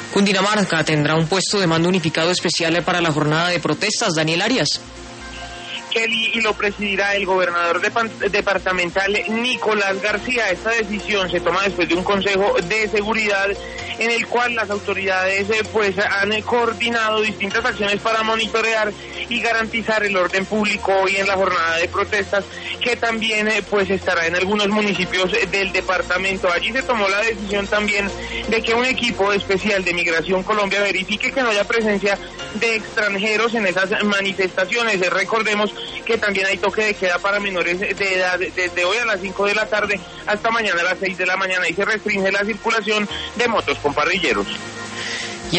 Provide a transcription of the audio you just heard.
Cundinamarca tendrá un puesto de mando unificado especial para la jornada de protestas. Daniel Arias. Kelly, y lo presidirá el gobernador departamental Nicolás García. Esta decisión se toma después de un consejo de seguridad en el cual las autoridades han coordinado distintas acciones para monitorear y garantizar el orden público hoy en la jornada de protestas, que también estará en algunos municipios del departamento. Allí se tomó la decisión también de que un equipo especial de Migración Colombia verifique que no haya presencia de extranjeros en esas manifestaciones. Recordemos que también hay toque de queda para menores de edad desde hoy a las 5 de la tarde hasta mañana a las 6 de la mañana, y se restringe la circulación de motos con parrilleros.